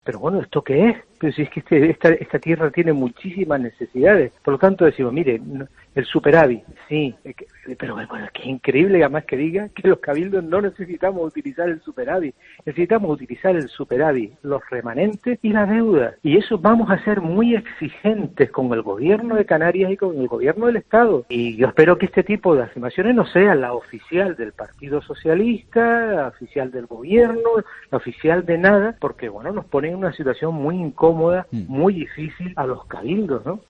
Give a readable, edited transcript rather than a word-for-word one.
Pero bueno, ¿esto qué es? Pero si es que esta tierra tiene muchísimas necesidades. Por lo tanto decimos, mire, el superávit, sí, pero bueno, qué increíble además que diga que los cabildos no necesitamos utilizar el superávit, necesitamos utilizar el superávit, los remanentes y la deuda. Y eso vamos a ser muy exigentes con el gobierno de Canarias y con el gobierno del Estado. Y yo espero que este tipo de afirmaciones no sea la oficial del Partido Socialista, la oficial del gobierno, la oficial de nada, porque bueno, nos pone en una situación muy incómoda, muy difícil a los cabildos, ¿no?